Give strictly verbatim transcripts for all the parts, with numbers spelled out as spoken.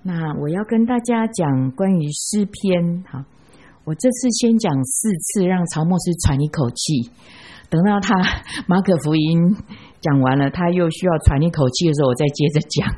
那我要跟大家讲关于诗篇，好，我这次先讲四次，让曹牧师喘一口气，等到他马可福音讲完了，他又需要喘一口气的时候，我再接着讲。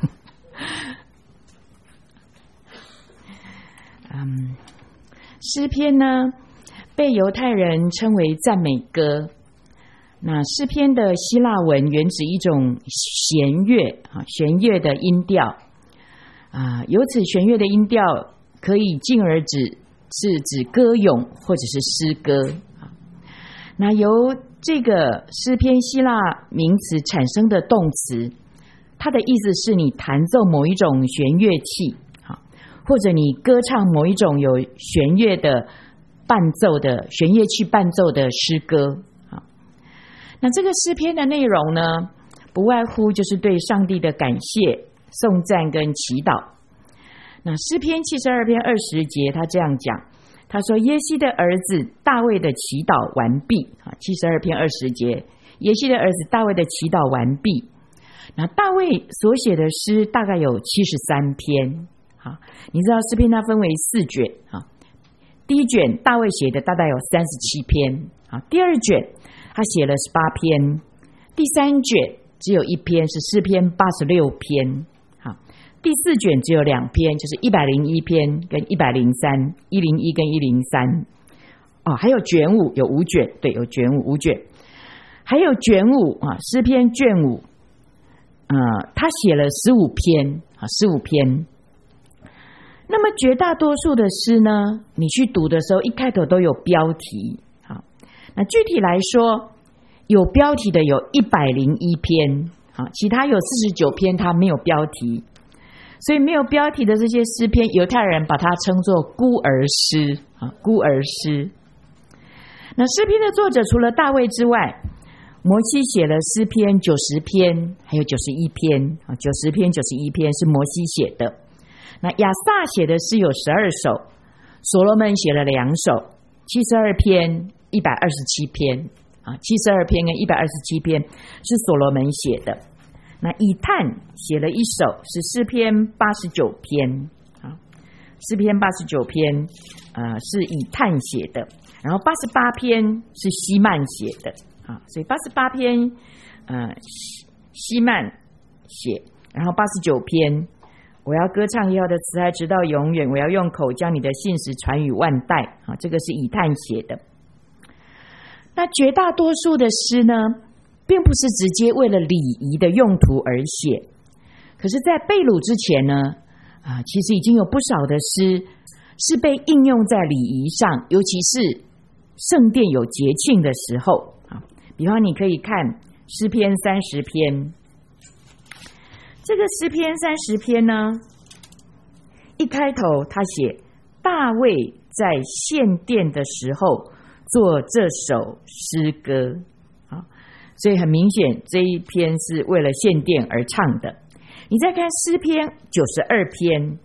嗯，诗篇呢，被犹太人称为赞美歌。那诗篇的希腊文原指一种弦乐啊，弦乐的音调啊，由此弦乐的音调可以进而指是指歌咏或者是诗歌啊。那由这个诗篇希腊名词产生的动词，它的意思是你弹奏某一种弦乐器啊，或者你歌唱某一种有弦乐的伴奏的弦乐器伴奏的诗歌。那这个诗篇的内容呢，不外乎就是对上帝的感谢、颂赞跟祈祷。那诗篇七十二篇二十节，他这样讲，他说：“耶西的儿子大卫的祈祷完毕。”啊，七十二篇二十节，耶西的儿子大卫的祈祷完毕。那大卫所写的诗大概有七十三篇。好，你知道诗篇它分为四卷啊，第一卷大卫写的大概有三十七篇啊，第二卷他写了十八篇，第三卷只有一篇，是诗篇八十六篇。好，第四卷只有两篇，就是一百零一篇跟一百零三，一零一跟一零三。哦，还有卷五，有五卷，对，有卷五五卷，还有卷五啊，诗篇卷五，呃，他写了十五篇啊，十五篇。那么绝大多数的诗呢，你去读的时候，一开头都有标题。那具体来说，有标题的有一百零一篇，其他有四十九篇它没有标题，所以没有标题的这些诗篇，犹太人把它称作孤儿诗，孤儿诗。那诗篇的作者除了大卫之外，摩西写了诗篇九十篇，还有九十一篇，九十篇九十一篇是摩西写的。那亚萨写的诗有十二首，所罗门写了两首，七十二篇一百二十七篇啊，七十二篇跟一百二十七篇是所罗门写的。那以探写了一首，是诗篇八十九篇啊，诗篇八十九篇呃是以探写的，然后八十八篇是希曼写的啊，所以八十八篇呃希曼写，然后八十九篇我要歌唱耶和华的慈爱直到永远，我要用口将你的信实传与万代啊，这个是以探写的。那绝大多数的诗呢，并不是直接为了礼仪的用途而写，可是在被掳之前呢，啊，其实已经有不少的诗是被应用在礼仪上，尤其是圣殿有节庆的时候啊。比方你可以看诗篇三十篇，这个诗篇三十篇呢，一开头他写大卫在献殿的时候做这首诗歌，好，所以很明显这一篇是为了献殿而唱的。你再看诗篇九十二篇，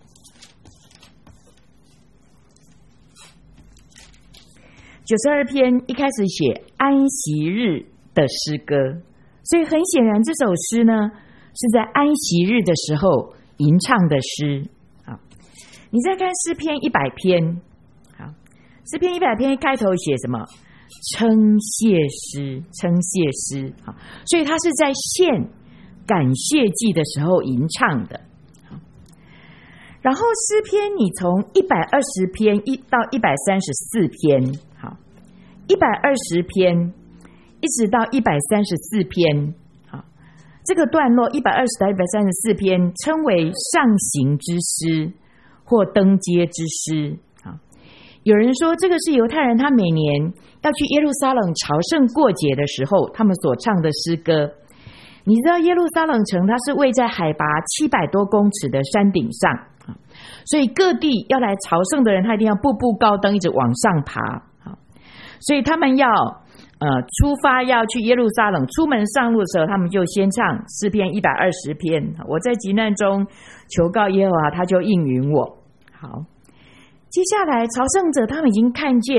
九十二篇一开始写安息日的诗歌，所以很显然这首诗呢是在安息日的时候吟唱的诗。好，你再看诗篇一百篇，诗篇一百篇一开头写什么？称谢诗，称谢诗。好，所以他是在献感谢祭的时候吟唱的。好，然后诗篇你从一百二十篇一到一百三十四篇，好，一百二十篇一直到一百三十四篇，好，这个段落一百二十到一百三十四篇称为上行之诗或登阶之诗。有人说这个是犹太人他每年要去耶路撒冷朝圣过节的时候他们所唱的诗歌。你知道耶路撒冷城它是位在海拔七百多公尺的山顶上，所以各地要来朝圣的人他一定要步步高登，一直往上爬，所以他们要呃出发要去耶路撒冷，出门上路的时候他们就先唱诗篇一百二十篇，我在急难中求告耶和华，他就应允我。好，接下来朝圣者他们已经看见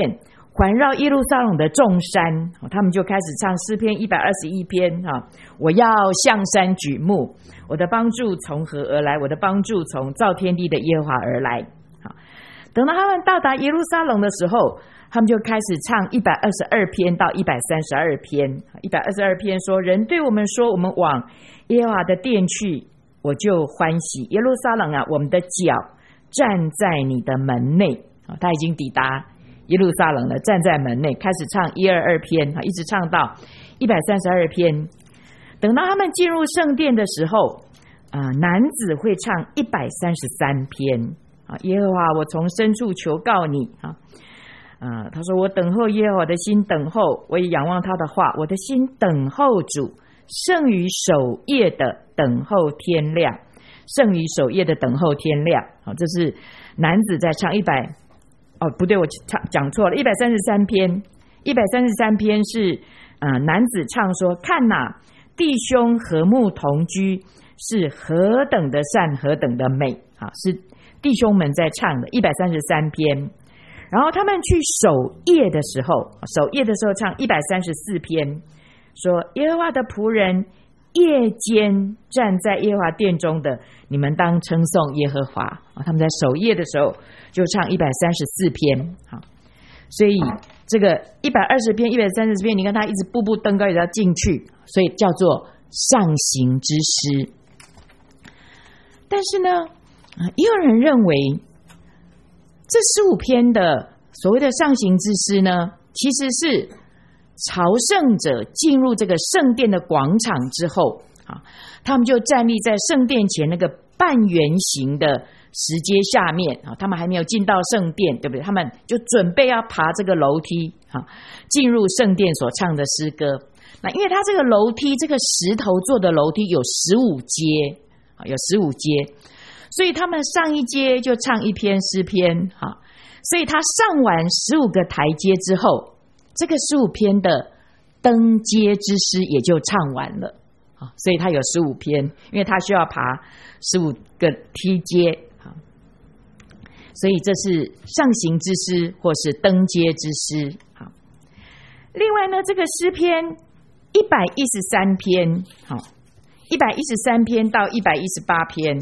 环绕耶路撒冷的众山，他们就开始唱诗篇一百二十一篇，我要向山举目，我的帮助从何而来？我的帮助从造天地的耶和华而来。等到他们到达耶路撒冷的时候，他们就开始唱一百二十二篇到一百三十二篇。一百二十二篇说，人对我们说，我们往耶和华的殿去，我就欢喜。耶路撒冷啊，我们的脚站在你的门内。他已经抵达耶路撒冷了，站在门内，开始唱一二二篇，一直唱到一百三十二篇。等到他们进入圣殿的时候，呃、男子会唱一百三十三篇。耶和华，我从深处求告你啊！呃，他说，我等候耶和华的心等候，我也仰望他的话，我的心等候主，胜于守夜的等候天亮，胜于守夜的等候天亮。好，这是男子在唱一百，哦，不对，我讲错了，一百三十三篇，一百三十三篇是呃男子唱说，看哪，弟兄和睦同居，是何等的善，何等的美啊！是弟兄们在唱的一百三十三篇。然后他们去守夜的时候，守夜的时候唱一百三十四篇，说耶和华的仆人夜间站在耶和华殿中的，你们当称颂耶和华。他们在守夜的时候就唱一百三十四篇。所以这个一百二十篇一百三十篇，你看他一直步步登高，也要进去，所以叫做上行之诗。但是呢，也有人认为这十五篇的所谓的上行之诗呢，其实是朝圣者进入这个圣殿的广场之后，他们就站立在圣殿前那个半圆形的石阶下面，他们还没有进到圣殿，对不对？他们就准备要爬这个楼梯进入圣殿所唱的诗歌。那因为它这个楼梯，这个石头做的楼梯有十五阶，有十五阶，所以他们上一阶就唱一篇诗篇，所以他上完十五个台阶之后，这个十五篇的登阶之诗也就唱完了，所以他有十五篇，因为他需要爬十五个梯阶，所以这是上行之诗或是登阶之诗。另外呢，这个诗篇一百一十三篇，一百一十三篇到一百一十八篇，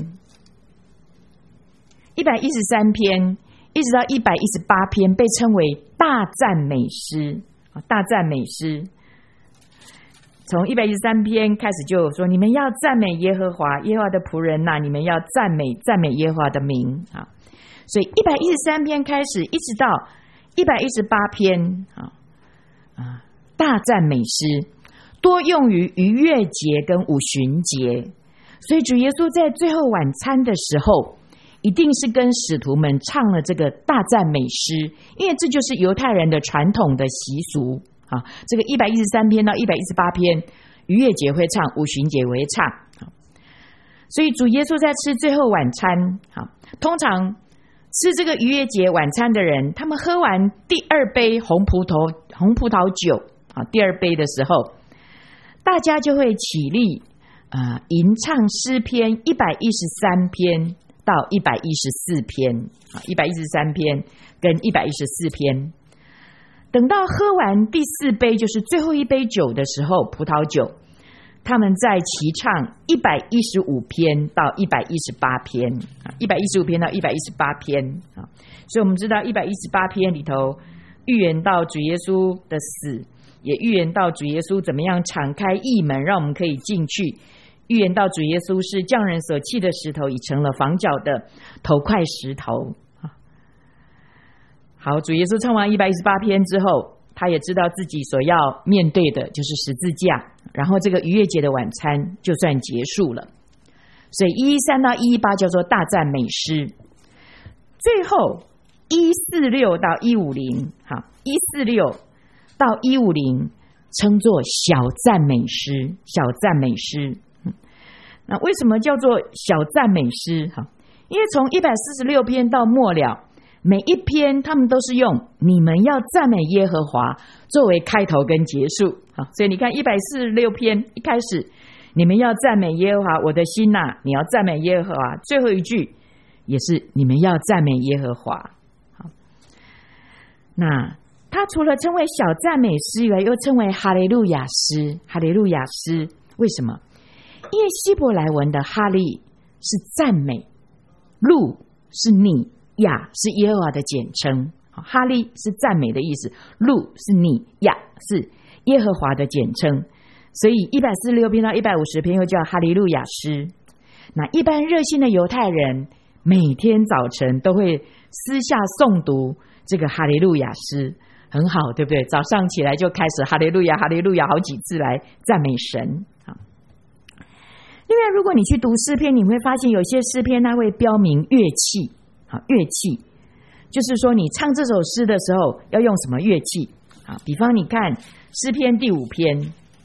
一百一十三篇一直到一百一十八篇被称为大赞美诗。大赞美诗从一百一十三篇开始就说，你们要赞美耶和华，耶和华的仆人哪、啊、你们要赞美赞美耶和华的名。所以一百一十三篇开始一直到一百一十八篇，大赞美诗多用于逾越节跟五旬节，所以主耶稣在最后晚餐的时候一定是跟使徒们唱了这个大赞美诗，因为这就是犹太人的传统的习俗啊。这个一百一十三篇到一百一十八篇，逾越节会唱，五旬节会唱。所以主耶稣在吃最后晚餐，通常吃这个逾越节晚餐的人，他们喝完第二杯红葡萄红葡萄酒啊，第二杯的时候，大家就会起立啊、呃，吟唱诗篇一百一十三篇到一百一十四篇，一百一十三篇跟一百一十四篇。等到喝完第四杯，就是最后一杯酒的时候，葡萄酒，他们再齐唱一百一十五篇到一百一十八篇，一百一十五篇到一百一十八篇。所以我们知道一百一十八篇里头预言到主耶稣的死，也预言到主耶稣怎么样敞开义门让我们可以进去，预言到主耶稣是匠人所弃的石头已成了房角的头块石头。好，主耶稣唱完一百一十八篇之后，他也知道自己所要面对的就是十字架，然后这个逾越节的晚餐就算结束了。所以一一三到一一八叫做大赞美诗。最后一四六到一五零，好，一四六到一五零称作小赞美诗，小赞美诗。那为什么叫做小赞美诗？因为从一百四十六篇到末了，每一篇他们都是用你们要赞美耶和华作为开头跟结束。所以你看一百四十六篇一开始，你们要赞美耶和华，我的心哪、啊、你要赞美耶和华，最后一句也是你们要赞美耶和华。好，那它除了称为小赞美诗以外，又称为哈利路亚诗。哈利路亚诗为什么？因为希伯来文的哈利是赞美，路是你，亚是耶和华的简称。哈利是赞美的意思，路是你，亚是耶和华的简称。所以一百四十六篇到一百五十篇又叫哈利路亚诗。那一般热心的犹太人每天早晨都会私下诵读这个哈利路亚诗，很好，对不对？早上起来就开始哈利路亚哈利路亚好几次来赞美神。另外如果你去读诗篇，你会发现有些诗篇它会标明乐器，乐器就是说你唱这首诗的时候要用什么乐器。比方你看诗篇第五篇，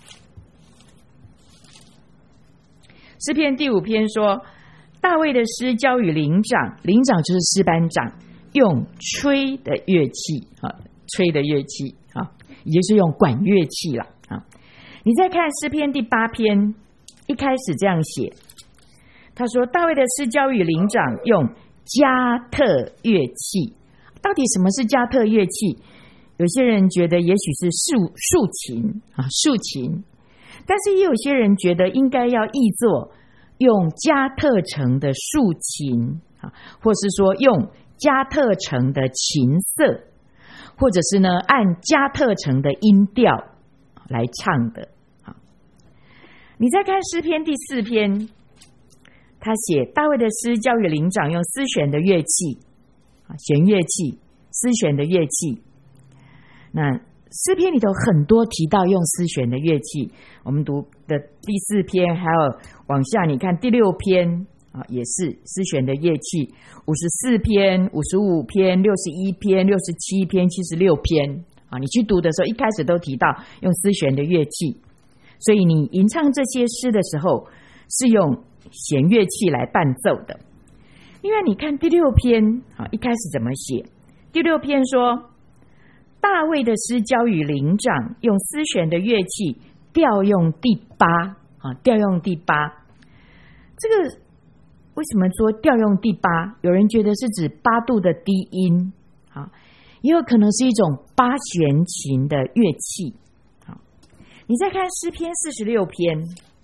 诗篇第五篇说，大卫的诗交与灵长，灵长就是诗班长，用吹的乐器，吹的乐器，也就是用管乐器了。你再看诗篇第八篇，一开始这样写，他说大卫的诗交与灵长，用加特乐器。到底什么是加特乐器？有些人觉得也许是竖竖琴啊，竖琴，但是也有些人觉得应该要译作用加特成的竖琴啊，或是说用加特成的琴瑟，或者是呢按加特成的音调来唱的。你再看诗篇第四篇，他写大卫的诗交与灵长，用丝弦的乐器，弦乐器，丝弦的乐器。那诗篇里头很多提到用丝弦的乐器，我们读的第四篇，还有往下你看第六篇啊，也是丝弦的乐器。五十四篇、五十五篇、六十一篇、六十七篇、七十六篇啊，你去读的时候，一开始都提到用丝弦的乐器。所以你吟唱这些诗的时候是用弦乐器来伴奏的。另外你看第六篇啊，一开始怎么写？第六篇说大卫的诗交与灵长，用丝弦的乐器调用第八啊，调用第八。这个为什么说调用第八？有人觉得是指八度的低音啊，也有可能是一种八弦琴的乐器。你再看诗篇四十六篇，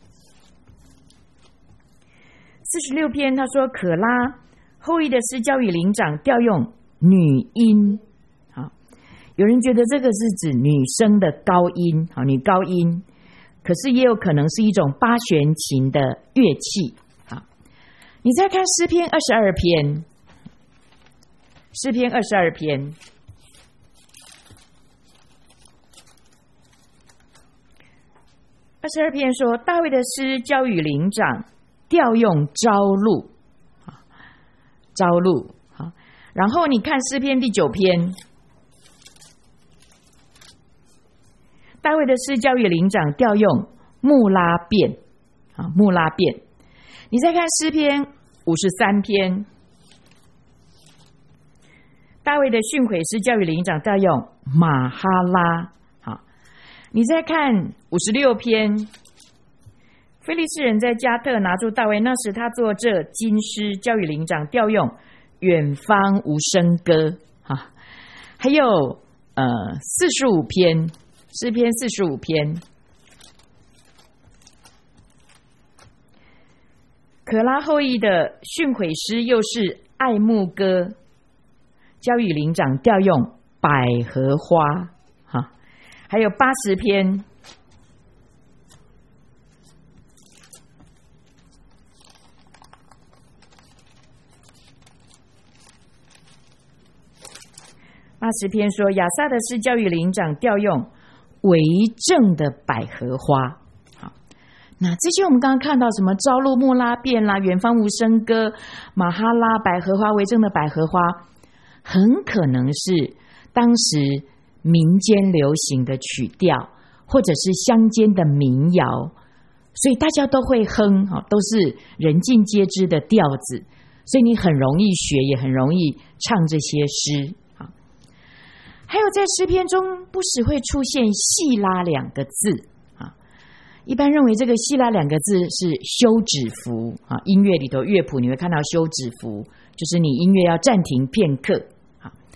四十六篇他说可拉后裔的诗交与灵长，调用女音。好，有人觉得这个是指女生的高音，好，女高音，可是也有可能是一种八弦琴的乐器。好，你再看诗篇二十二篇，诗篇二十二篇。二十二篇说大卫的诗交与灵长，调用朝露，朝露。然后你看诗篇第九篇，大卫的诗交与灵长，调用穆拉便，穆拉便。你再看诗篇五十三篇，大卫的训诲诗交与灵长，调用马哈拉。你再看五十六篇，非利士人在加特拿住大卫，那时他做这金诗交与灵长，调用远方无声歌。还有呃四十五篇，诗篇四十五篇，可拉后裔的训诲诗又是爱慕歌，交与灵长，调用百合花。还有八十篇，八十篇说亚萨的诗交与灵长，调用为正的百合花。好，那这些我们刚刚看到什么朝露、穆拉便啦、远方无声歌、马哈拉、百合花、为正的百合花，很可能是当时民间流行的曲调，或者是乡间的民谣，所以大家都会哼，都是人尽皆知的调子，所以你很容易学，也很容易唱这些诗。还有在诗篇中不时会出现细拉两个字，一般认为这个细拉两个字是休止符，音乐里头乐谱你会看到休止符，就是你音乐要暂停片刻。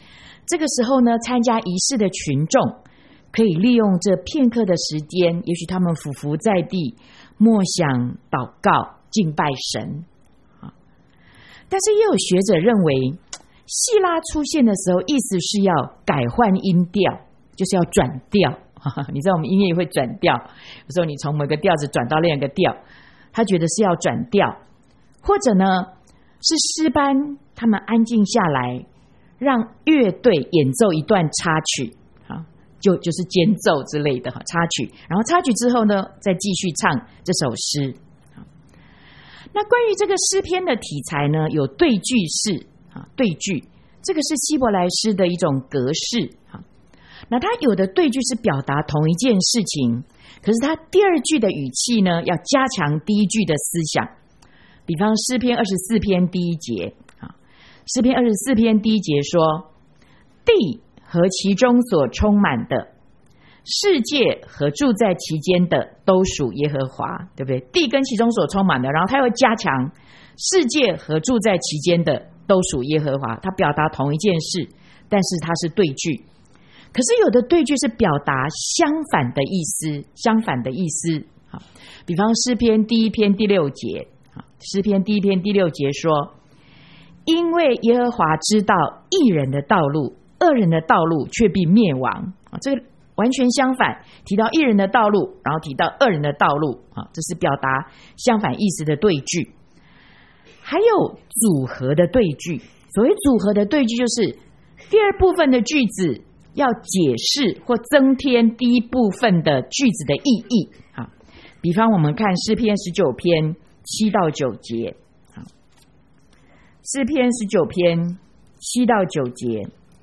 这个时候呢，参加仪式的群众可以利用这片刻的时间，也许他们俯伏在地，默想、祷告、敬拜神。但是也有学者认为，细拉出现的时候，意思是要改换音调，就是要转调。你知道我们音乐也会转调，有时候你从某个调子转到另一个调，他觉得是要转调，或者呢是诗班他们安静下来，让乐队演奏一段插曲，就就是间奏之类的插曲，然后插曲之后呢，再继续唱这首诗。那关于这个诗篇的题材呢，有对句式啊，对句，这个是希伯来诗的一种格式啊。那它有的对句是表达同一件事情，可是它第二句的语气呢，要加强第一句的思想。比方诗篇二十四篇第一节啊，诗篇二十四篇第一节说：地和其中所充满的，世界和住在其间的，都属耶和华，对不对？地跟其中所充满的，然后他又加强世界和住在其间的，都属耶和华。他表达同一件事，但是它是对句。可是有的对句是表达相反的意思，相反的意思。比方诗篇第一篇第六节，诗篇第一篇第六节说：因为耶和华知道义人的道路，恶人的道路却必灭亡。这个完全相反，提到义人的道路，然后提到恶人的道路，这是表达相反意思的对句。还有组合的对句，所谓组合的对句，就是第二部分的句子要解释或增添第一部分的句子的意义。比方我们看诗篇十九篇七到九节，诗篇十九篇七到九节，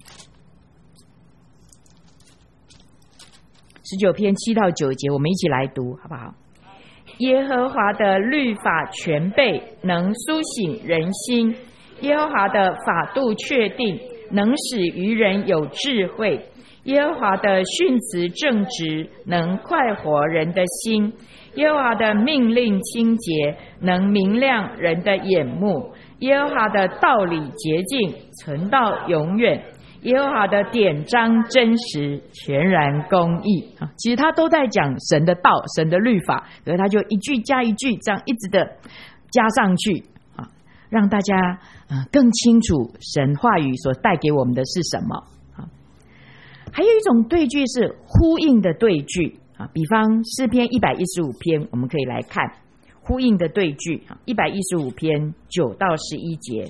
十九篇七到九节，我们一起来读好不好？耶和华的律法全备，能苏醒人心；耶和华的法度确定，能使愚人有智慧；耶和华的训词正直，能快活人的心；耶和华的命令清洁，能明亮人的眼目；耶和华的道理洁净，存到永远；耶和华的典章真实，全然公义。其实他都在讲神的道，神的律法，所以他就一句加一句，这样一直的加上去，让大家更清楚神话语所带给我们的是什么。还有一种对句是呼应的对句，比方诗篇一百一十五篇，我们可以来看呼应的对句。一百一十五篇九到十一节，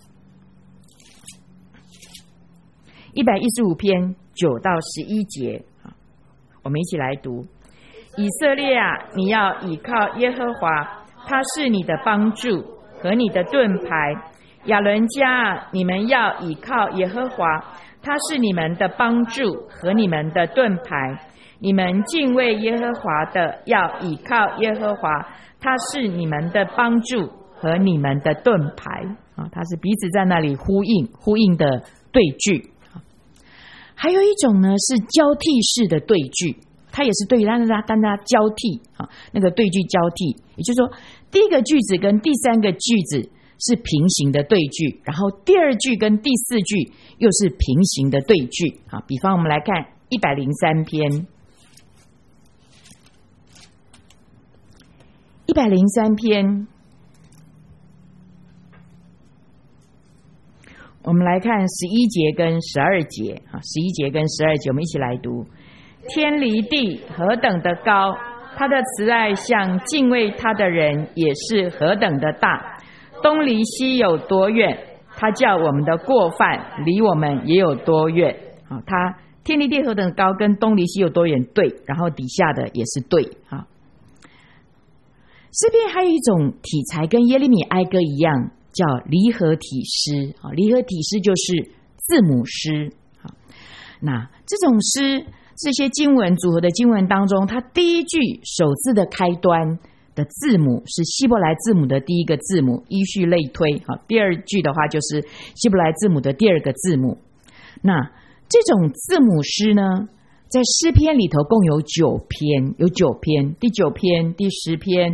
一百一十五篇九到十一节，我们一起来读：以色列啊，你要倚靠耶和华，他是你的帮助和你的盾牌；亚伦家啊，你们要倚靠耶和华，他是你们的帮助和你们的盾牌。你们敬畏耶和华的，要倚靠耶和华，他是你们的帮助和你们的盾牌。啊，它是彼此在那里呼应，呼应的对句。还有一种呢是交替式的对句，它也是对于让大家交替啊，那个对句交替，也就是说，第一个句子跟第三个句子是平行的对句，然后第二句跟第四句又是平行的对句啊。比方我们来看一百零三篇，一百零三篇，我们来看十一节跟十二节啊，十一节跟十二节，我们一起来读：天离地何等的高，他的慈爱向敬畏他的人也是何等的大。东离西有多远，他叫我们的过犯离我们也有多远。啊，他天离地何等高跟东离西有多远对，然后底下的也是对啊。诗篇还有一种题材跟耶利米哀歌一样，叫离合体诗。离合体诗就是字母诗。那这种诗，这些经文组合的经文当中，它第一句首字的开端的字母是希伯来字母的第一个字母，依序类推。第二句的话就是希伯来字母的第二个字母。那这种字母诗呢，在诗篇里头共有九篇，有九篇，第九篇、第十篇、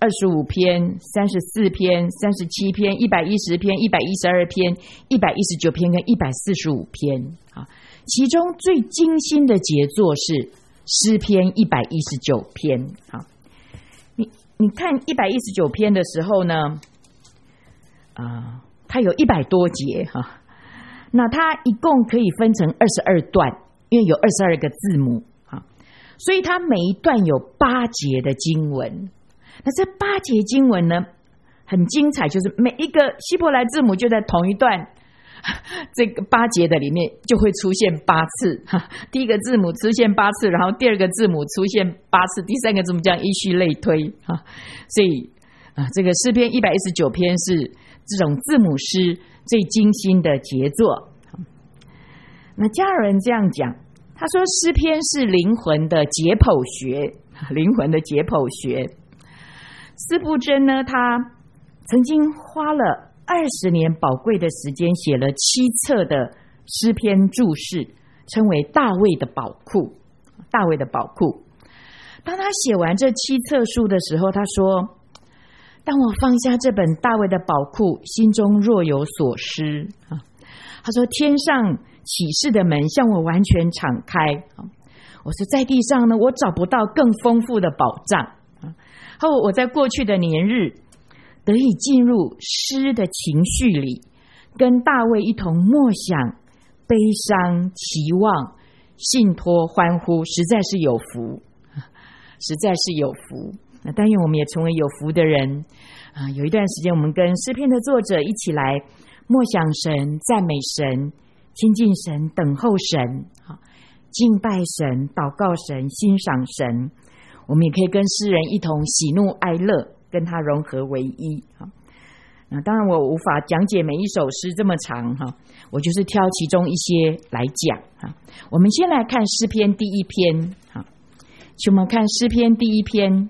二十五篇、三十四篇、三十七篇、一百一十篇、一百一十二篇、一百一十九篇跟一百四十五篇啊。其中最精心的杰作是诗篇一百一十九篇啊。你你看一百一十九篇的时候呢，啊、呃，它有一百多节哈、啊，那它一共可以分成二十二段，因为有二十二个字母啊，所以它每一段有八节的经文。那这八节经文呢，很精彩，就是每一个希伯来字母就在同一段这个八节的里面就会出现八次，第一个字母出现八次，然后第二个字母出现八次，第三个字母这样依序类推啊。所以啊，这个诗篇一百一十九篇是这种字母诗最精心的杰作。那加尔文这样讲，他说诗篇是灵魂的解剖学，灵魂的解剖学。司布真呢，他曾经花了二十年宝贵的时间，写了七册的诗篇注释，称为大卫的宝库。大卫的宝库。当他写完这七册书的时候，他说：“当我放下这本大卫的宝库，心中若有所失啊。”他说：“天上启示的门向我完全敞开啊！我是在地上呢，我找不到更丰富的宝藏啊！后我在过去的年日得以进入诗的情绪里，跟大卫一同默想、悲伤、期望、信托、欢呼，实在是有福，实在是有福。那但愿我们也成为有福的人啊！有一段时间，我们跟诗篇的作者一起来默想神、赞美神、亲近神、等候神、敬拜神、祷告神、欣赏神。我们也可以跟诗人一同喜怒哀乐，跟他融合为一。那当然我无法讲解每一首诗这么长，我就是挑其中一些来讲。我们先来看诗篇第一篇，请我们看诗篇第一篇。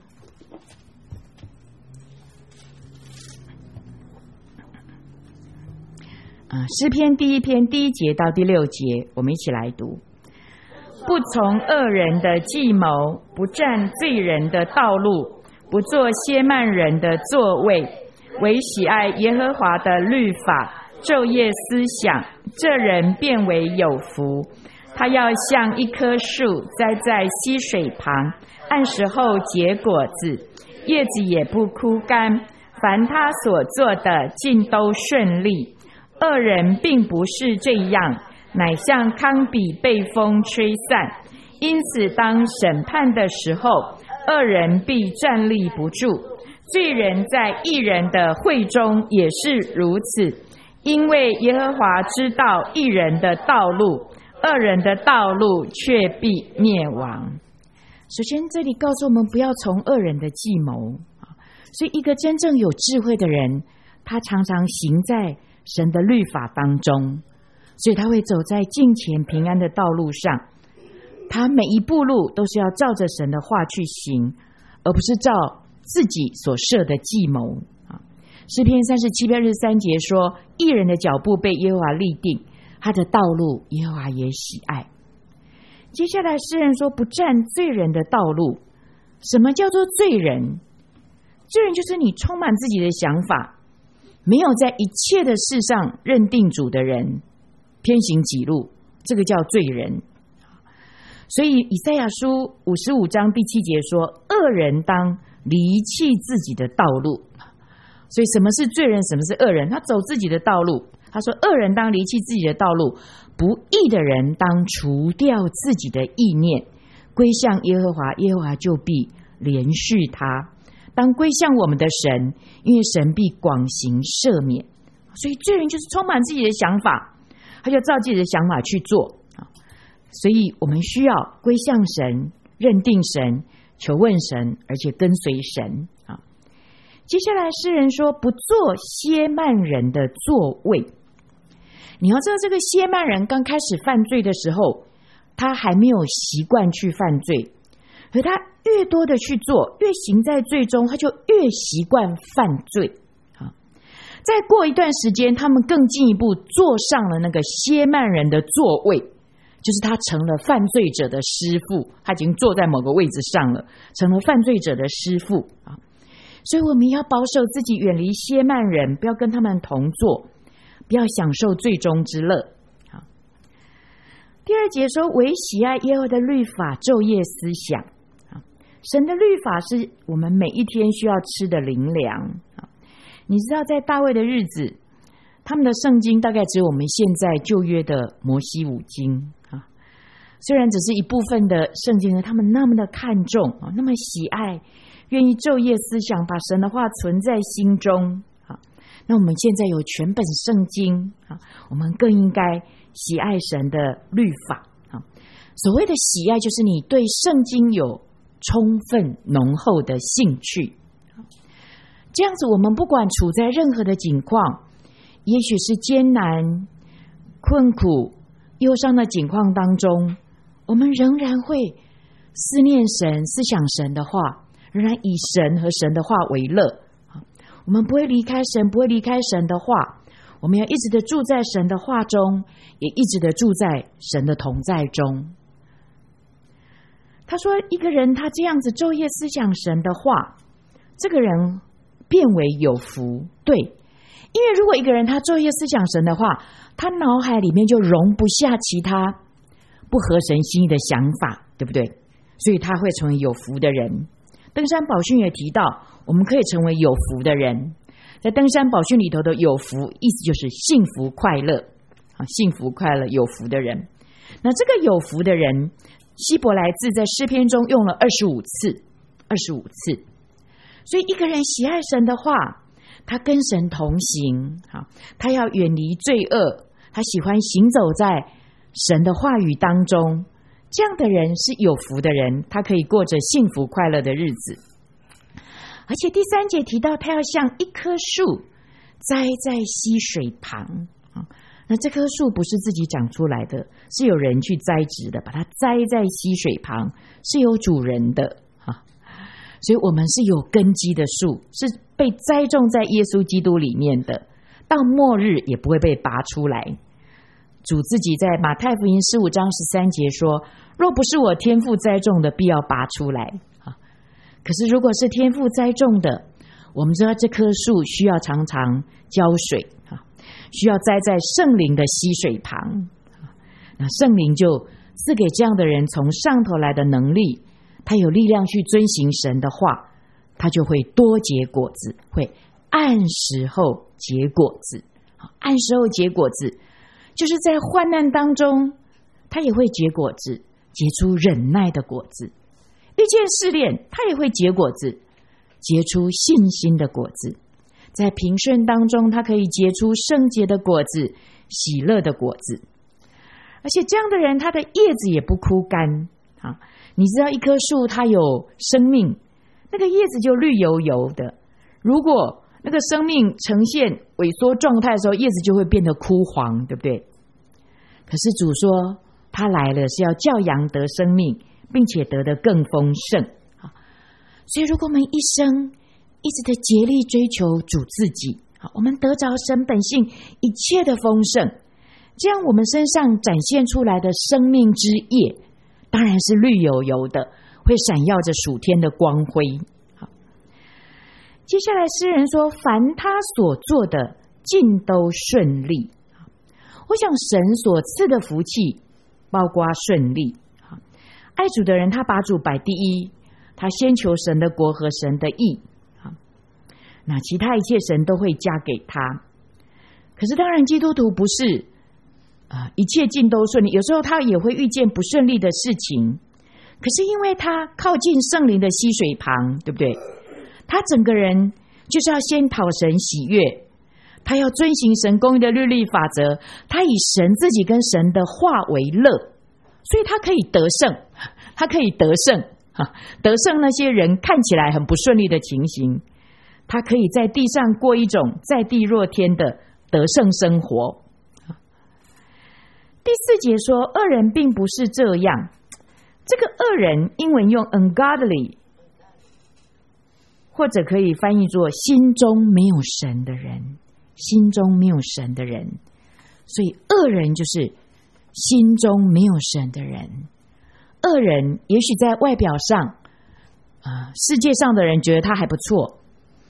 诗篇第一篇第一节到第六节，我们一起来读。不从恶人的计谋，不占罪人的道路，不做亵慢人的座位，唯喜爱耶和华的律法，昼夜思想，这人便为有福。他要像一棵树栽在溪水旁，按时候结果子，叶子也不枯干，凡他所做的尽都顺利。恶人并不是这样，乃像糠秕被风吹散，因此当审判的时候，恶人必站立不住。罪人在义人的会中也是如此，因为耶和华知道义人的道路，恶人的道路却必灭亡。首先这里告诉我们不要从恶人的计谋，所以一个真正有智慧的人，他常常行在神的律法当中，所以他会走在敬虔平安的道路上，他每一步路都是要照着神的话去行，而不是照自己所设的计谋。诗篇三十七篇二十三节说，义人的脚步被耶和华立定，他的道路耶和华也喜爱。接下来诗人说，不占罪人的道路。什么叫做罪人？罪人就是你充满自己的想法，没有在一切的事上认定主的人，偏行己路，这个叫罪人。所以以赛亚书五十五章第七节说，恶人当离弃自己的道路。所以什么是罪人，什么是恶人？他走自己的道路。他说恶人当离弃自己的道路，不义的人当除掉自己的意念，归向耶和华，耶和华就必连续他。当归向我们的神，因为神必广行赦免。所以罪人就是充满自己的想法，他就照自己的想法去做。所以我们需要归向神，认定神，求问神，而且跟随神。接下来诗人说，不做亵慢人的座位。你要知道，这个亵慢人刚开始犯罪的时候，他还没有习惯去犯罪，可他越多的去做，越行在罪中，他就越习惯犯罪。再过一段时间，他们更进一步坐上了那个亵慢人的座位，就是他成了犯罪者的师傅，他已经坐在某个位置上了，成了犯罪者的师傅啊。 所以我们要保守自己，远离些慢人，不要跟他们同坐，不要享受最终之乐。好，第二节说，唯喜爱耶和华的律法，昼夜思想。神的律法是我们每一天需要吃的灵粮。你知道在大卫的日子，他们的圣经大概只有我们现在旧约的摩西五经啊，虽然只是一部分的圣经，他们那么的看重啊，那么喜爱，愿意昼夜思想，把神的话存在心中啊。那我们现在有全本圣经啊，我们更应该喜爱神的律法啊。所谓的喜爱，就是你对圣经有充分浓厚的兴趣。这样子，我们不管处在任何的境况，也许是艰难、困苦、忧伤的境况当中，我们仍然会思念神、思想神的话，仍然以神和神的话为乐。我们不会离开神，不会离开神的话，我们要一直的住在神的话中，也一直的住在神的同在中。他说，一个人他这样子昼夜思想神的话，这个人变为有福。对，因为如果一个人他昼夜思想神的话，他脑海里面就容不下其他不合神心意的想法，对不对？所以他会成为有福的人。登山宝训也提到，我们可以成为有福的人。在登山宝训里头的有福，意思就是幸福快乐啊，幸福快乐有福的人。那这个有福的人，希伯来字在诗篇中用了二十五次，二十五次。所以一个人喜爱神的话，他跟神同行，他要远离罪恶，他喜欢行走在神的话语当中。这样的人是有福的人，他可以过着幸福快乐的日子。而且第三节提到，他要像一棵树栽在溪水旁。那这棵树不是自己长出来的，是有人去栽植的，把它栽在溪水旁，是有主人的。所以我们是有根基的树，是被栽种在耶稣基督里面的，到末日也不会被拔出来。主自己在马太福音十五章十三节说，若不是我天父栽种的，必要拔出来。可是如果是天父栽种的，我们知道这棵树需要常常浇水，需要栽在圣灵的溪水旁。那圣灵就赐给这样的人从上头来的能力，他有力量去遵行神的话，他就会多结果子，会按时候结果子。按时候结果子，就是在患难当中，他也会结果子，结出忍耐的果子；遇见试炼，他也会结果子，结出信心的果子；在平顺当中，他可以结出圣洁的果子，喜乐的果子。而且这样的人，他的叶子也不枯干啊！你知道一棵树它有生命，那个叶子就绿油油的。如果那个生命呈现萎缩状态的时候，叶子就会变得枯黄，对不对？可是主说他来了是要叫羊得生命，并且得得更丰盛。所以如果我们一生一直的竭力追求主自己，我们得着神本性一切的丰盛，这样我们身上展现出来的生命之叶当然是绿油油的，会闪耀着属天的光辉。好，接下来诗人说，凡他所做的尽都顺利。我想神所赐的福气包括顺利。爱主的人，他把主摆第一，他先求神的国和神的义，那其他一切神都会加给他。可是当然基督徒不是啊，一切尽都顺利，有时候他也会遇见不顺利的事情。可是因为他靠近圣灵的溪水旁，对不对？他整个人就是要先讨神喜悦，他要遵行神公义的律例法则，他以神自己跟神的话为乐，所以他可以得胜，他可以得胜，得胜那些人看起来很不顺利的情形，他可以在地上过一种在地若天的得胜生活。第四节说，恶人并不是这样。这个恶人英文用 ungodly， 或者可以翻译作心中没有神的人，心中没有神的人。所以恶人就是心中没有神的人。恶人也许在外表上、呃、世界上的人觉得他还不错，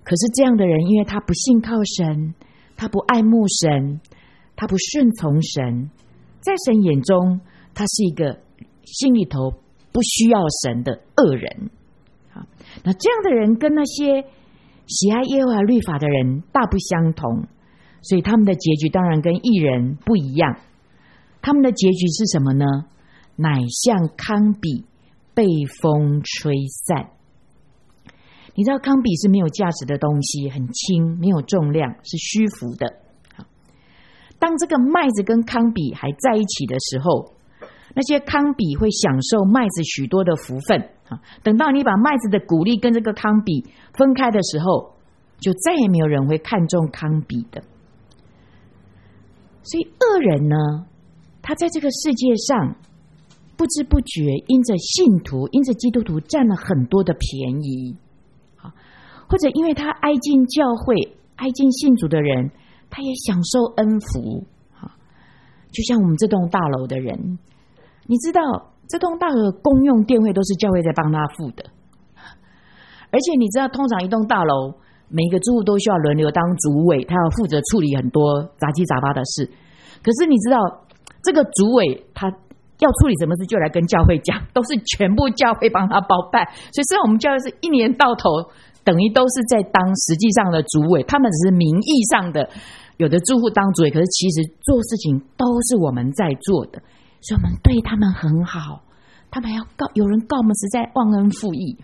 可是这样的人，因为他不信靠神，他不爱慕神，他不顺从神，在神眼中他是一个心里头不需要神的恶人。好，那这样的人跟那些喜爱耶和华律法的人大不相同，所以他们的结局当然跟义人不一样。他们的结局是什么呢？乃像糠秕被风吹散。你知道糠秕是没有价值的东西，很轻，没有重量，是虚浮的。当这个麦子跟糠秕还在一起的时候，那些糠秕会享受麦子许多的福分。等到你把麦子的谷粒跟这个糠秕分开的时候，就再也没有人会看重糠秕的。所以恶人呢，他在这个世界上不知不觉因着信徒，因着基督徒占了很多的便宜，或者因为他挨近教会，挨近信主的人，他也享受恩福。就像我们这栋大楼的人，你知道这栋大楼的公用电费都是教会在帮他付的，而且你知道通常一栋大楼每一个住户都需要轮流当主委，他要负责处理很多杂七杂八的事。可是你知道这个主委他要处理什么事就来跟教会讲，都是全部教会帮他包办。所以虽然我们教会是一年到头等于都是在当实际上的主委，他们只是名义上的有的住户当主委，可是其实做事情都是我们在做的，所以我们对他们很好，他们还要告，有人告我们实在忘恩负义。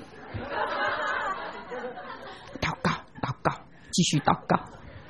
祷告祷告继续祷告。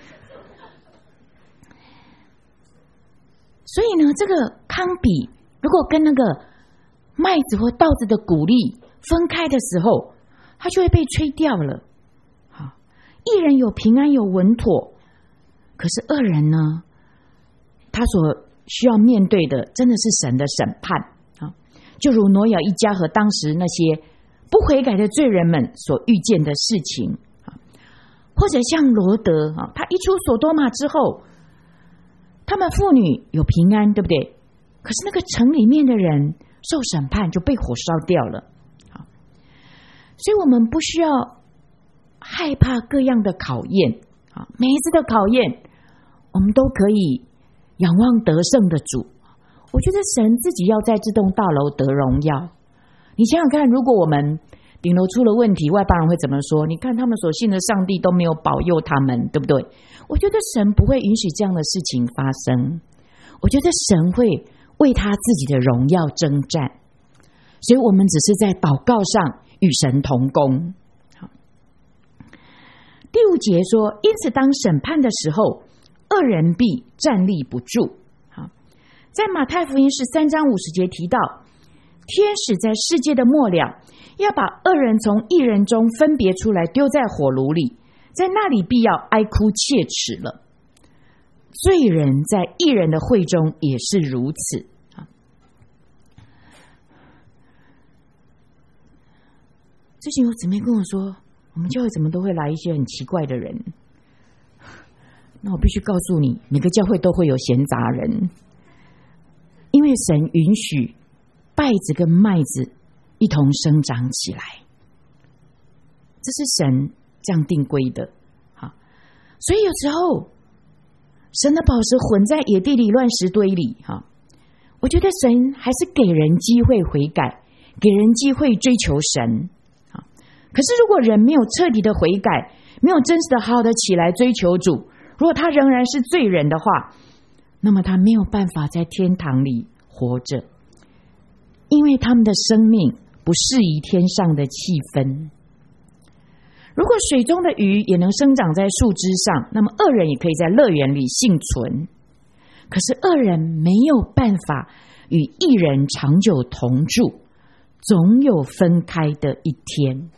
所以呢，这个糠秕如果跟那个麦子或稻子的谷粒分开的时候，它就会被吹掉了。好，义人有平安有稳妥，可是恶人呢，他所需要面对的真的是神的审判啊！就如挪亚一家和当时那些不悔改的罪人们所遇见的事情啊，或者像罗德啊，他一出索多玛之后，他们妇女有平安，对不对？可是那个城里面的人受审判，就被火烧掉了。好，所以我们不需要害怕各样的考验啊，每一次的考验，我们都可以仰望得胜的主。我觉得神自己要在这栋大楼得荣耀。你想想看，如果我们顶楼出了问题，外邦人会怎么说？你看他们所信的上帝都没有保佑他们，对不对？我觉得神不会允许这样的事情发生，我觉得神会为他自己的荣耀征战，所以我们只是在祷告上与神同工。第五节说，因此当审判的时候，恶人必站立不住。在马太福音十三章五十节提到，天使在世界的末了要把恶人从义人中分别出来，丢在火炉里，在那里必要哀哭切齿了。罪人在义人的会中也是如此。最近有姊妹跟我说，我们教会怎么都会来一些很奇怪的人。那我必须告诉你，每个教会都会有闲杂人，因为神允许稗子跟麦子一同生长起来，这是神这样定规的。好，所以有时候神的宝石混在野地里乱石堆里，哈，我觉得神还是给人机会悔改，给人机会追求神。可是如果人没有彻底的悔改，没有真实的好好的起来追求主，如果他仍然是罪人的话，那么他没有办法在天堂里活着，因为他们的生命不适宜天上的气氛。如果水中的鱼也能生长在树枝上，那么恶人也可以在乐园里幸存。可是恶人没有办法与义人长久同住，总有分开的一天。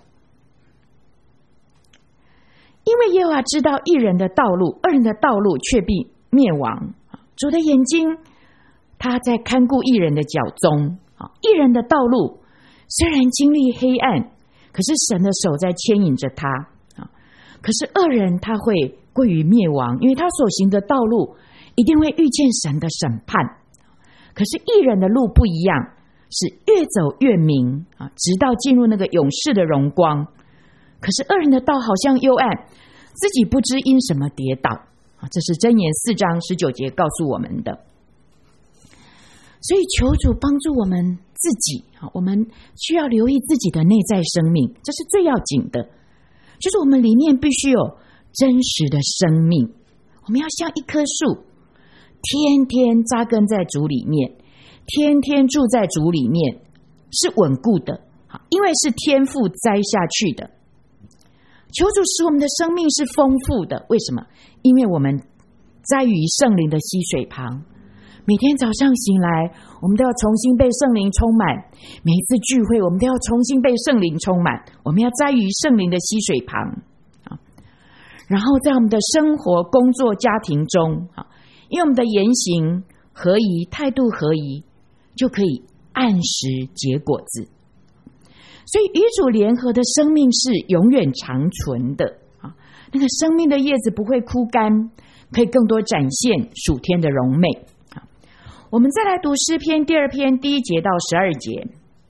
因为耶和华知道义人的道路，恶人的道路却必灭亡。主的眼睛他在看顾义人的脚踪，义人的道路虽然经历黑暗，可是神的手在牵引着他。可是恶人他会归于灭亡，因为他所行的道路一定会遇见神的审判。可是义人的路不一样，是越走越明，直到进入那个永世的荣光。 可是恶人的道好像幽暗，自己不知因什么跌倒啊！这是箴言四章十九节告诉我们的。所以求主帮助我们自己啊，我们需要留意自己的内在生命，这是最要紧的，就是我们里面必须有真实的生命。我们要像一棵树，天天扎根在主里面，天天住在主里面，是稳固的，因为是天父栽下去的。求主使我们的生命是丰富的，为什么？因为我们栽于圣灵的溪水旁，每天早上醒来，我们都要重新被圣灵充满，每一次聚会我们都要重新被圣灵充满，我们要栽于圣灵的溪水旁，然后在我们的生活、工作、家庭中，因为我们的言行合宜，态度合宜，就可以按时结果子。所以与主联合的生命是永远长存的，那个生命的叶子不会枯干，可以更多展现属天的荣美。我们再来读诗篇第二篇第一节到十二节。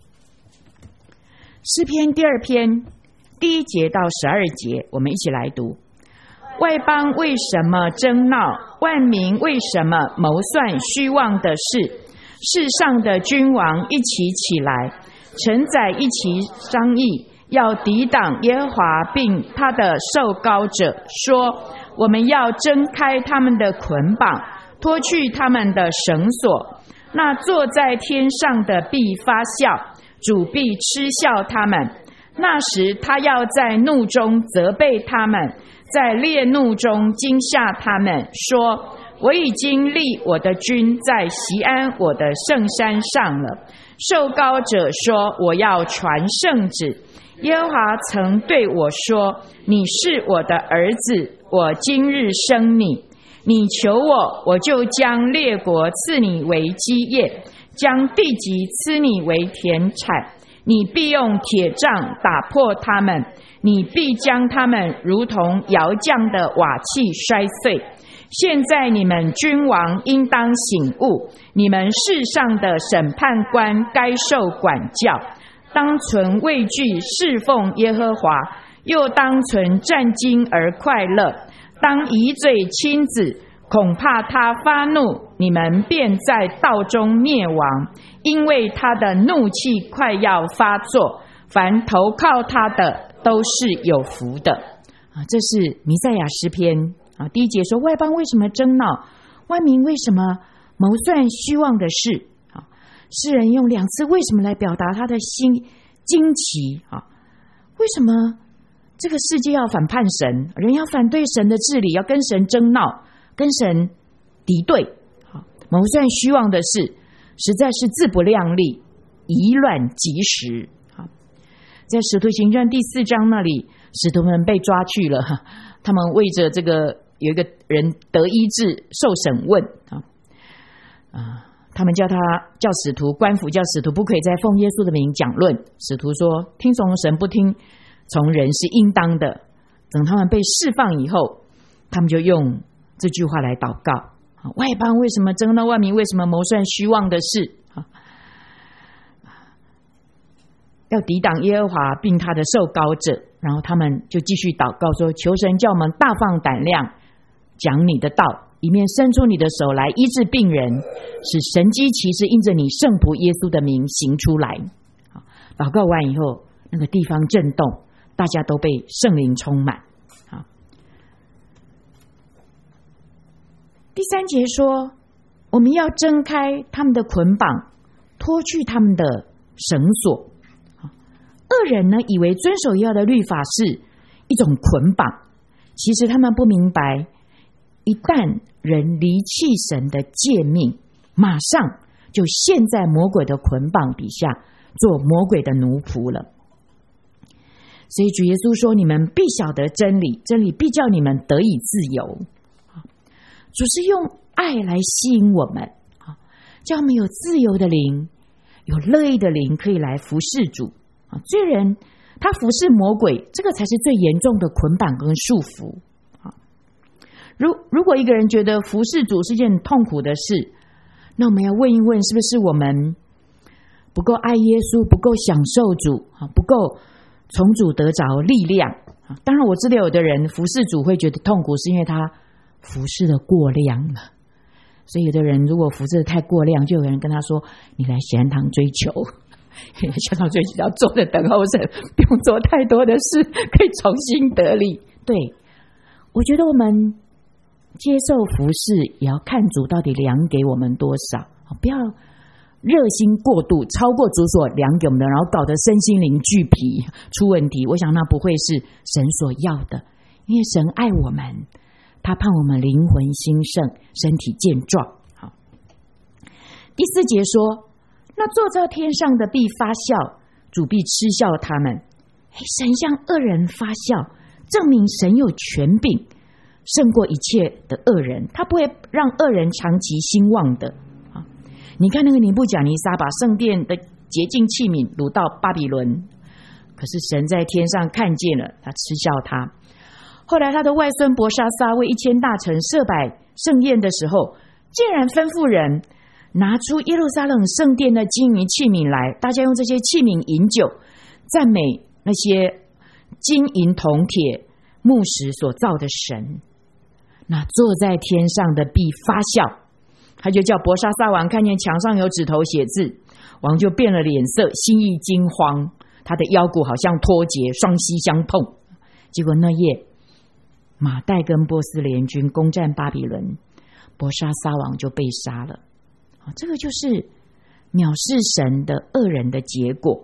诗篇第二篇第一节到十二节，我们一起来读。外邦为什么争闹？万民为什么谋算虚妄的事？世上的君王一起起来，臣宰一起商议，要抵挡耶和华并他的受膏者，说：我们要挣开他们的捆绑，脱去他们的绳索。那坐在天上的必发笑，主必嗤笑他们。那时他要在怒中责备他们，在烈怒中惊吓他们，说：我已经立我的君在锡安我的圣山上了。受膏者说：我要传圣旨。耶和华曾对我说：你是我的儿子，我今日生你。你求我，我就将列国赐你为基业，将地极赐你为田产。你必用铁杖打破他们，你必将他们如同窑匠的瓦器摔碎。现在你们君王应当醒悟，你们世上的审判官该受管教，当存畏惧侍奉耶和华，又当存战兢而快乐，当以嘴亲子，恐怕他发怒，你们便在道中灭亡，因为他的怒气快要发作，凡投靠他的都是有福的。啊，这是弥赛亚诗篇啊，第一节说外邦为什么争闹，万民为什么谋算虚妄的事啊？诗人用两次为什么来表达他的心惊奇啊？为什么这个世界要反叛神，人要反对神的治理，要跟神争闹，跟神敌对，谋算虚妄的事，实在是自不量力，以乱及时。在使徒行传第四章那里，使徒们被抓去了，他们为着这个有一个人得医治受审问啊，啊，他们叫他叫使徒官府叫使徒不可以再奉耶稣的名讲论。使徒说：听从神不听从人是应当的。等他们被释放以后，他们就用这句话来祷告：外邦为什么争闹，万民为什么谋算虚妄的事？要抵挡耶和华并他的受膏者。然后他们就继续祷告说：求神叫我们大放胆量讲你的道，以免伸出你的手来医治病人，使神迹奇事因着你圣仆耶稣的名行出来。祷告完以后，那个地方震动，大家都被圣灵充满。第三节说，我们要挣开他们的捆绑，脱去他们的绳索。恶人呢，以为遵守耶和华的律法是一种捆绑，其实他们不明白，一旦人离弃神的诫命，马上就陷在魔鬼的捆绑底下，做魔鬼的奴仆了。所以主耶稣说：你们必晓得真理，真理必叫你们得以自由。主是用爱来吸引我们，叫我们有自由的灵，有乐意的灵，可以来服侍主。罪人他服侍魔鬼，这个才是最严重的捆绑跟束缚。如如果一个人觉得服侍主是件痛苦的事，那我们要问一问，是不是我们不够爱耶稣，不够享受主，不够从主得着力量。当然我知道有的人服侍主会觉得痛苦，是因为他服侍的过量了。所以有的人如果服侍的太过量，就有人跟他说，你来喜安堂追求，喜安堂追求要坐着等候神，不用做太多的事，可以重新得力。对，我觉得我们接受服侍也要看主到底量给我们多少，不要热心过度，超过主所量给我们的，然后搞得身心灵俱疲出问题。我想那不会是神所要的，因为神爱我们，他盼我们灵魂兴盛，身体健壮。好，第四节说，那坐在天上的必发笑，主必嗤笑他们。神向恶人发笑，证明神有权柄，胜过一切的恶人，他不会让恶人长期兴旺的。你看那个尼布甲尼撒把圣殿的洁净器皿掳到巴比伦，可是神在天上看见了，他嗤笑他。后来他的外孙伯沙撒为一千大臣设摆盛宴的时候，竟然吩咐人拿出耶路撒冷圣殿的金银器皿来，大家用这些器皿饮酒，赞美那些金银铜铁木石所造的神。那坐在天上的必发笑，他就叫伯沙撒王看见墙上有指头写字，王就变了脸色，心意惊慌，他的腰骨好像脱节，双膝相碰。结果那夜马代跟波斯联军攻占巴比伦，伯沙撒王就被杀了。这个就是藐视神的恶人的结果。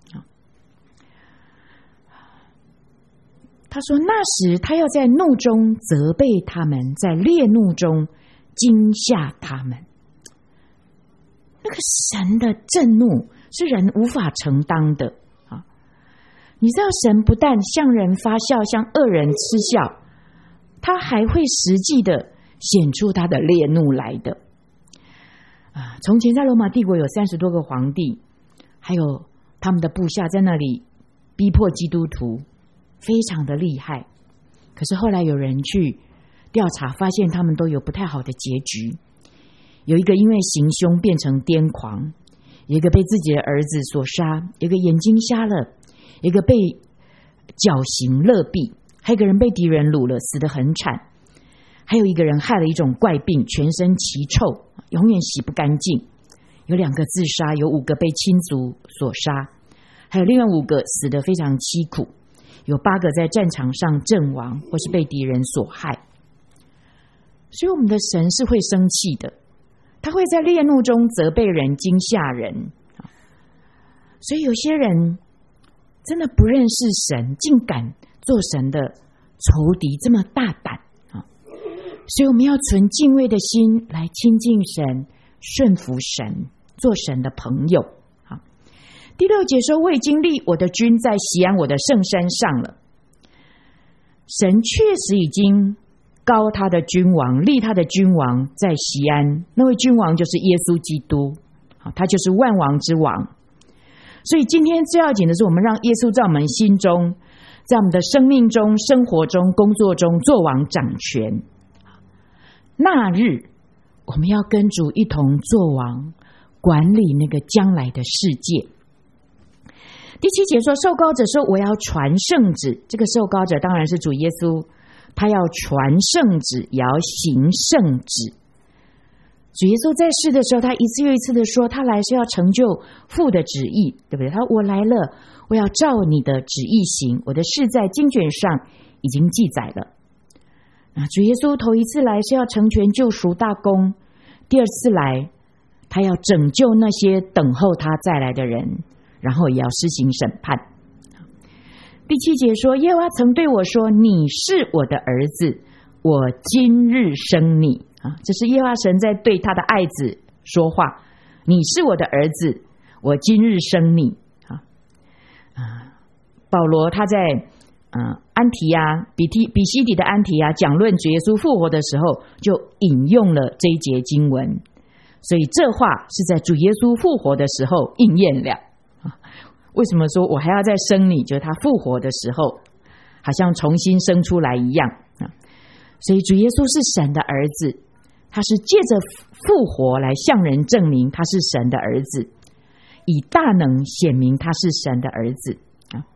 他说那时他要在怒中责备他们，在烈怒中惊吓他们。那个神的震怒是人无法承担的啊！你知道神不但向人发笑，向恶人嗤笑，他还会实际的显出他的烈怒来的啊！从前在罗马帝国有三十多个皇帝，还有他们的部下在那里逼迫基督徒，非常的厉害。可是后来有人去调查，发现他们都有不太好的结局。有一个因为行凶变成癫狂，有一个被自己的儿子所杀，有一个眼睛瞎了，有一个被绞刑勒毙，还有一个人被敌人掳了，死得很惨，还有一个人害了一种怪病，全身奇臭，永远洗不干净。有两个自杀，有五个被亲族所杀，还有另外五个死得非常凄苦，有八个在战场上阵亡，或是被敌人所害。所以我们的神是会生气的，他会在烈怒中责备人，惊吓人。所以有些人真的不认识神，竟敢做神的仇敌，这么大胆。所以我们要存敬畏的心来亲近神，顺服神，做神的朋友。第六节说，我已经立我的君在锡安我的圣山上了。神确实已经高他的君王，立他的君王在锡安，那位君王就是耶稣基督，他就是万王之王。所以今天最要紧的是，我们让耶稣在我们心中，在我们的生命中、生活中、工作中做王掌权。那日我们要跟主一同做王，管理那个将来的世界。第七节说，受膏者说我要传圣旨，这个受膏者当然是主耶稣，他要传圣旨，也要行圣旨。主耶稣在世的时候，他一次又一次的说，他来是要成就父的旨意，对不对？他说我来了，我要照你的旨意行，我的事在经卷上已经记载了。啊，主耶稣头一次来是要成全救赎大功，第二次来他要拯救那些等候他再来的人，然后也要施行审判。第七节说，耶和华曾对我说，你是我的儿子，我今日生你。啊，这是耶和华神在对他的爱子说话，你是我的儿子，我今日生你。啊，保罗他在呃安提亚比提比西底的安提亚讲论主耶稣复活的时候，就引用了这一节经文，所以这话是在主耶稣复活的时候应验了。为什么说我还要再生你？就是他复活的时候，好像重新生出来一样。所以主耶稣是神的儿子，他是借着复活来向人证明他是神的儿子，以大能显明他是神的儿子。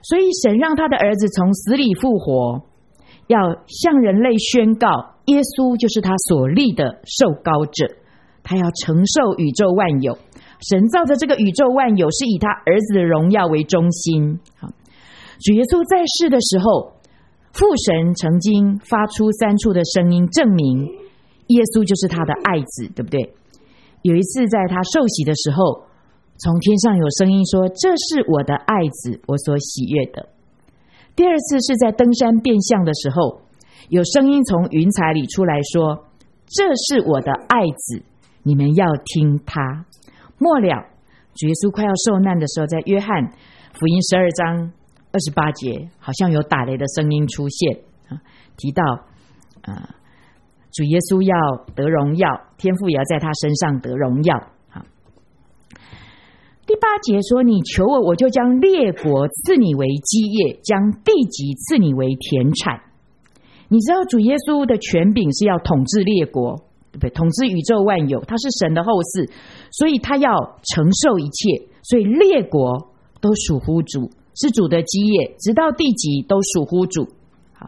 所以神让他的儿子从死里复活，要向人类宣告耶稣就是他所立的受膏者，他要承受宇宙万有。神造的这个宇宙万有是以他儿子的荣耀为中心。主耶稣在世的时候，父神曾经发出三处的声音证明耶稣就是他的爱子，对不对？有一次在他受洗的时候，从天上有声音说，这是我的爱子，我所喜悦的。第二次是在登山变相的时候，有声音从云彩里出来说，这是我的爱子，你们要听他。末了，主耶稣快要受难的时候，在约翰福音十二章二十八节，好像有打雷的声音出现，提到、呃、主耶稣要得荣耀，天父也要在他身上得荣耀。第八节说，你求我，我就将列国赐你为基业，将地级赐你为田产。你知道主耶稣的权柄是要统治列国，对不对？统治宇宙万有，他是神的后嗣，所以他要承受一切，所以列国都属乎主，是主的基业，直到地级都属乎主。好，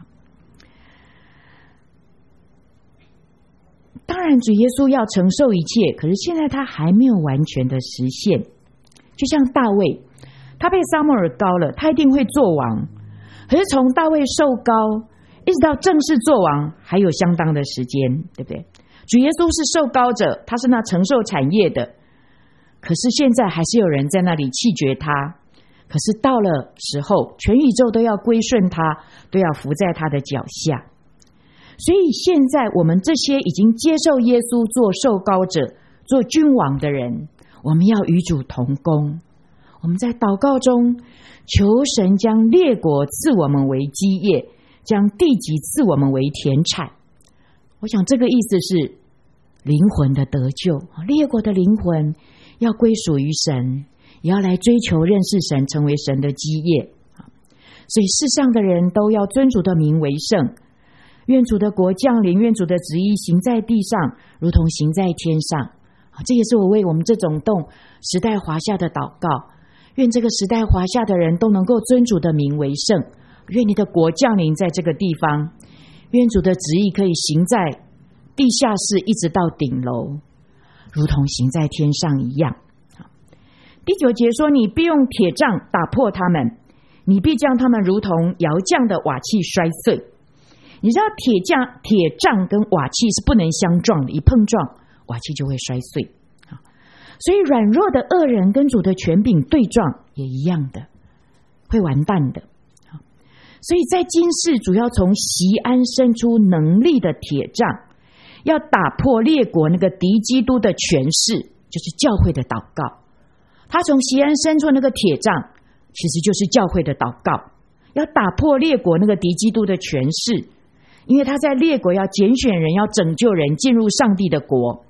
当然主耶稣要承受一切，可是现在他还没有完全的实现。就像大卫，他被撒母耳膏了，他一定会做王，可是从大卫受膏一直到正式做王还有相当的时间，对不对？主耶稣是受膏者，他是那承受产业的，可是现在还是有人在那里弃绝他。可是到了时候，全宇宙都要归顺他，都要伏在他的脚下。所以现在我们这些已经接受耶稣做受膏者、做君王的人，我们要与主同工。我们在祷告中求神将列国赐我们为基业，将地级赐我们为田产。我想这个意思是灵魂的得救，列国的灵魂要归属于神，也要来追求认识神，成为神的基业。所以世上的人都要尊主的名为圣，愿主的国降临，愿主的旨意行在地上如同行在天上。这也是我为我们这种动时代华夏的祷告，愿这个时代华夏的人都能够尊主的名为圣，愿你的国降临在这个地方，愿主的旨意可以行在地下室一直到顶楼，如同行在天上一样。第九节说，你必用铁杖打破他们，你必将他们如同窑匠的瓦器摔碎。你知道铁匠、铁杖跟瓦器是不能相撞的，一碰撞瓦器就会摔碎。所以软弱的恶人跟主的权柄对撞也一样的，会完蛋的。所以在今世，主要从锡安伸出能力的铁杖，要打破列国那个敌基督的权势，就是教会的祷告。他从锡安伸出那个铁杖，其实就是教会的祷告，要打破列国那个敌基督的权势，因为他在列国要拣选人，要拯救人进入上帝的国。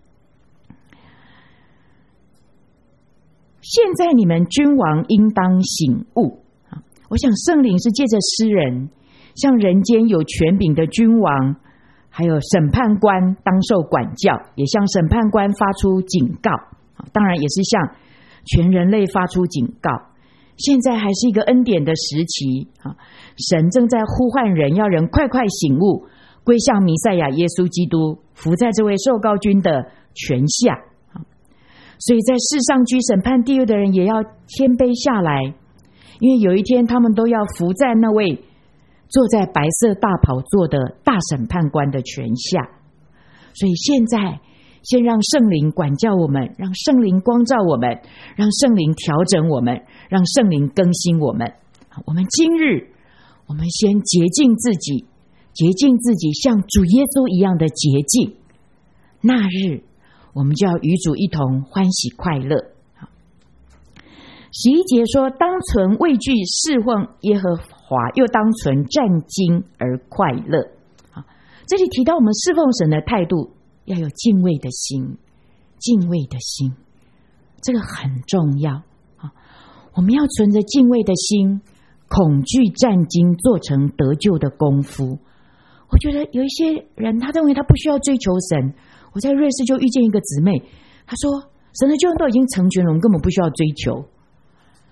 现在你们君王应当醒悟。我想圣灵是借着诗人向人间有权柄的君王还有审判官当受管教，也向审判官发出警告，当然也是向全人类发出警告。现在还是一个恩典的时期，神正在呼唤人，要人快快醒悟，归向弥赛亚耶稣基督，伏在这位受膏君的权下。所以在世上居审判地位的人也要谦卑下来，因为有一天他们都要伏在那位坐在白色大宝座的大审判官的权下。所以现在先让圣灵管教我们，让圣灵光照我们，让圣灵调整我们，让圣灵更新我们。我们今日我们先洁净自己，洁净自己像主耶稣一样的洁净，那日我们就要与主一同欢喜快乐。十一节说，当存畏惧侍奉耶和华，又当存战兢而快乐。这里提到我们侍奉神的态度要有敬畏的心，敬畏的心这个很重要。我们要存着敬畏的心，恐惧战兢，做成得救的功夫。我觉得有一些人他认为他不需要追求神。我在瑞士就遇见一个姊妹，她说神的救恩都已经成全了，我们根本不需要追求。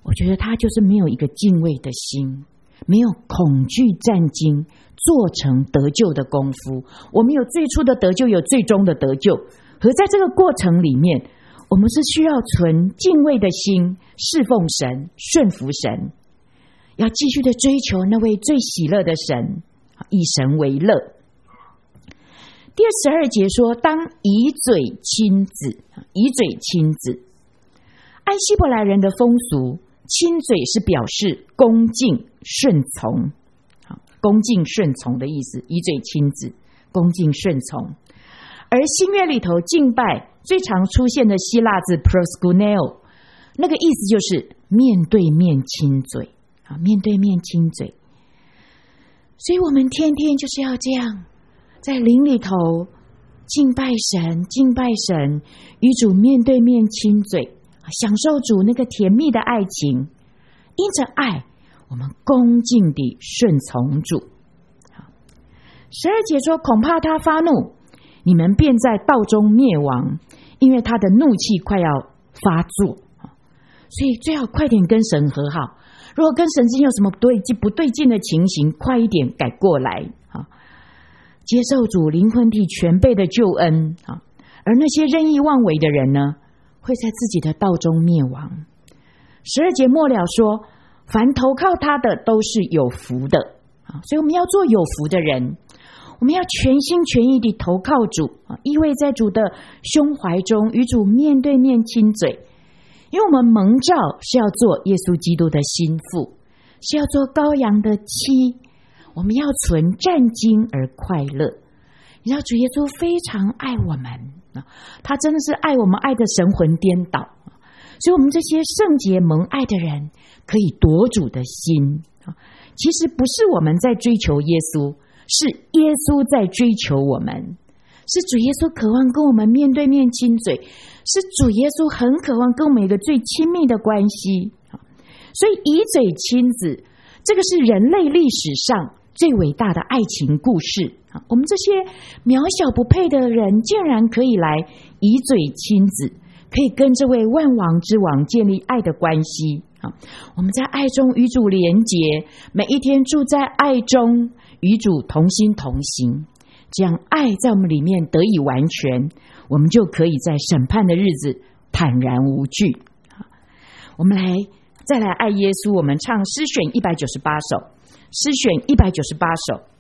我觉得他就是没有一个敬畏的心，没有恐惧战惊做成得救的功夫。我们有最初的得救，有最终的得救，可在这个过程里面，我们是需要存敬畏的心，侍奉神，顺服神，要继续的追求那位最喜乐的神，以神为乐。第十二节说，当以嘴亲子，以嘴亲子。按希伯来人的风俗，亲嘴是表示恭敬顺从，恭敬顺从的意思，以嘴亲子，恭敬顺从。而新约里头敬拜最常出现的希腊字 proskuneo， 那个意思就是面对面亲嘴，面对面亲嘴。所以我们天天就是要这样在灵里头敬拜神，敬拜神，与主面对面亲嘴，享受主那个甜蜜的爱情。因着爱，我们恭敬地顺从主。十二节说，恐怕他发怒，你们便在道中灭亡，因为他的怒气快要发作。所以最好快点跟神和好，如果跟神之间有什么不对劲不对劲的情形，快一点改过来，接受主灵魂体全备的救恩。而那些任意妄为的人呢，会在自己的道中灭亡。十二节末了说，凡投靠他的都是有福的。所以我们要做有福的人，我们要全心全意地投靠主，依偎在主的胸怀中，与主面对面亲嘴。因为我们蒙召是要做耶稣基督的心腹，是要做羔羊的妻，我们要存战兢而快乐。你知道主耶稣非常爱我们，他真的是爱我们爱的神魂颠倒，所以我们这些圣洁蒙爱的人可以夺主的心。其实不是我们在追求耶稣，是耶稣在追求我们，是主耶稣渴望跟我们面对面亲嘴，是主耶稣很渴望跟我们有一个最亲密的关系。所以以嘴亲子，这个是人类历史上最伟大的爱情故事。我们这些渺小不配的人，竟然可以来以嘴亲子，可以跟这位万王之王建立爱的关系。我们在爱中与主连结，每一天住在爱中，与主同心同行，这样爱在我们里面得以完全，我们就可以在审判的日子坦然无惧。我们来再来爱耶稣，我们唱诗选一百九十八首，诗选一百九十八首。